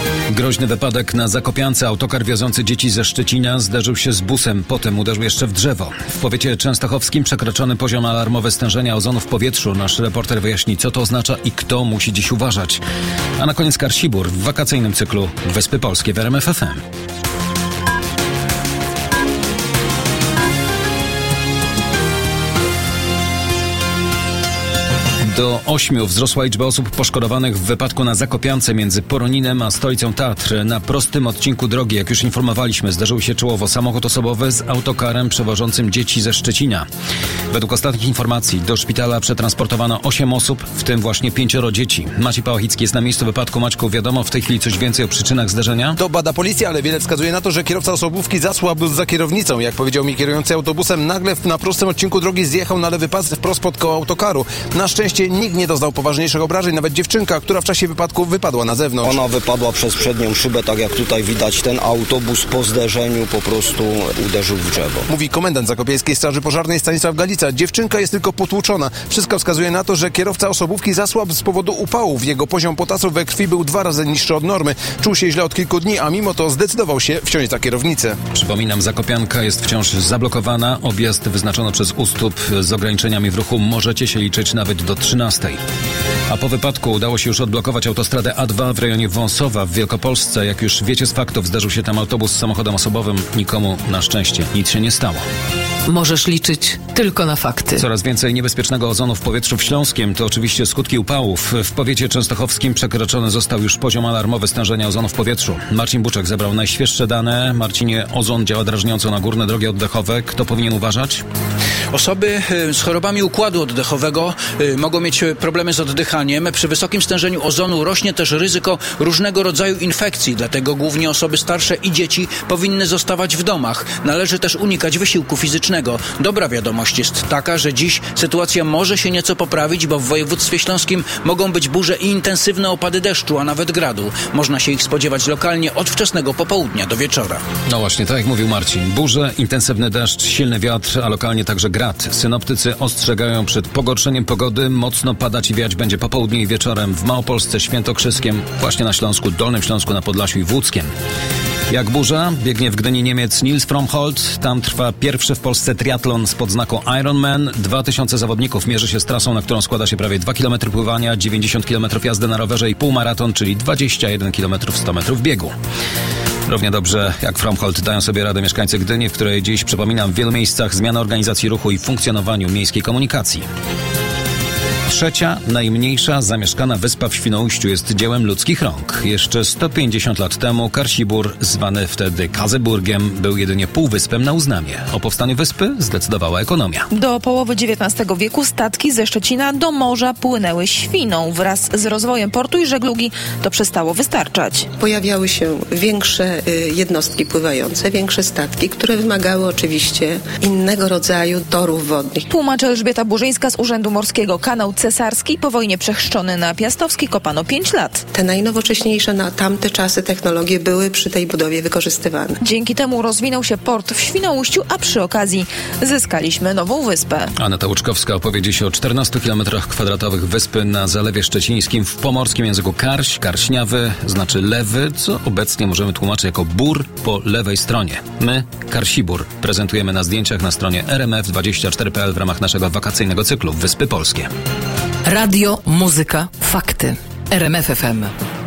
Groźny wypadek na Zakopiance. Autokar wiozący dzieci ze Szczecina zderzył się z busem. Potem uderzył jeszcze w drzewo. W powiecie częstochowskim przekroczony poziom alarmowy stężenia ozonu w powietrzu. Nasz reporter wyjaśni, co to oznacza i kto musi dziś uważać. A na koniec Karsibur w wakacyjnym cyklu Wyspy Polskie w RMF FM. Do 8 wzrosła liczba osób poszkodowanych w wypadku na Zakopiance między Poroninem a stolicą Tatr. Na prostym odcinku drogi, jak już informowaliśmy, zdarzył się czołowo samochód osobowy z autokarem przewożącym dzieci ze Szczecina. Według ostatnich informacji do szpitala przetransportowano 8 osób, w tym właśnie 5 dzieci. Maciej Pałachicki jest na miejscu wypadku. Maćku, wiadomo w tej chwili coś więcej o przyczynach zdarzenia? To bada policja, ale wiele wskazuje na to, że kierowca osobówki zasłabł za kierownicą. Jak powiedział mi kierujący autobusem, nagle na prostym odcinku drogi zjechał na lewy pas wprost pod koło autokaru. Na szczęście nikt nie doznał poważniejszych obrażeń, nawet dziewczynka, która w czasie wypadku wypadła na zewnątrz. Ona wypadła przez przednią szybę, tak jak tutaj widać. Ten autobus po zderzeniu po prostu uderzył w drzewo. Mówi komendant Zakopiańskiej Straży Pożarnej Stanisław Galica. Dziewczynka jest tylko potłuczona. Wszystko wskazuje na to, że kierowca osobówki zasłabł z powodu upałów. Jego poziom potasu we krwi był 2 razy niższy od normy. Czuł się źle od kilku dni, a mimo to zdecydował się wsiąść za kierownicę. Przypominam, Zakopianka jest wciąż zablokowana. Objazd wyznaczono przez ustęp z ograniczeniami w ruchu. Możecie się liczyć nawet do 13. A po wypadku udało się już odblokować autostradę A2 w rejonie Wąsowa w Wielkopolsce. Jak już wiecie z faktów, zdarzył się tam autobus z samochodem osobowym. Nikomu na szczęście nic się nie stało. Możesz liczyć tylko na fakty. Coraz więcej niebezpiecznego ozonu w powietrzu w Śląskiem to oczywiście skutki upałów. W powiecie częstochowskim przekroczony został już poziom alarmowy stężenia ozonu w powietrzu. Marcin Buczek zebrał najświeższe dane. Marcinie, ozon działa drażniąco na górne drogi oddechowe. Kto powinien uważać? Osoby z chorobami układu oddechowego mogą mieć problemy z oddychaniem. Przy wysokim stężeniu ozonu rośnie też ryzyko różnego rodzaju infekcji, dlatego głównie osoby starsze i dzieci powinny zostawać w domach. Należy też unikać wysiłku fizycznego. Dobra wiadomość jest taka, że dziś sytuacja może się nieco poprawić, bo w województwie śląskim mogą być burze i intensywne opady deszczu, a nawet gradu. Można się ich spodziewać lokalnie od wczesnego popołudnia do wieczora. No właśnie, tak jak mówił Marcin. Burze, intensywny deszcz, silny wiatr, a lokalnie także grad. Synoptycy ostrzegają przed pogorszeniem pogody. Mocno padać i wiać będzie po południu i wieczorem w Małopolsce, Świętokrzyskiem, właśnie na Śląsku, Dolnym Śląsku, na Podlasiu i w Łódzkiem. Jak burza biegnie w Gdyni Niemiec Nils Frommholt. Tam trwa pierwszy w Polsce triatlon z podznaką Ironman. 2000 zawodników mierzy się z trasą, na którą składa się prawie 2 km pływania, 90 km jazdy na rowerze i półmaraton, czyli 21 km 100 metrów biegu. Równie dobrze jak Frommholt dają sobie radę mieszkańcy Gdyni, w której dziś, przypominam, w wielu miejscach zmiana organizacji ruchu i funkcjonowaniu miejskiej komunikacji. Trzecia, najmniejsza zamieszkana wyspa w Świnoujściu jest dziełem ludzkich rąk. Jeszcze 150 lat temu Karsibur, zwany wtedy Kazeburgiem, był jedynie półwyspem na uznanie. O powstaniu wyspy zdecydowała ekonomia. Do połowy XIX wieku statki ze Szczecina do morza płynęły Świną. Wraz z rozwojem portu i żeglugi to przestało wystarczać. Pojawiały się większe jednostki pływające, większe statki, które wymagały oczywiście innego rodzaju torów wodnych. Tłumaczy Elżbieta Burzyńska z Urzędu Morskiego. Kanał Cesarski, po wojnie przechrzczony na Piastowski, kopano 5 lat. Te najnowocześniejsze na tamte czasy technologie były przy tej budowie wykorzystywane. Dzięki temu rozwinął się port w Świnoujściu, a przy okazji zyskaliśmy nową wyspę. Aneta Łuczkowska opowiedzie się o 14 km2 wyspy na Zalewie Szczecińskim. W pomorskim języku karś, karśniawy, znaczy lewy, co obecnie możemy tłumaczyć jako bór po lewej stronie. My, Karsibur, prezentujemy na zdjęciach na stronie rmf24.pl w ramach naszego wakacyjnego cyklu Wyspy Polskie. Radio, muzyka, fakty. RMF FM.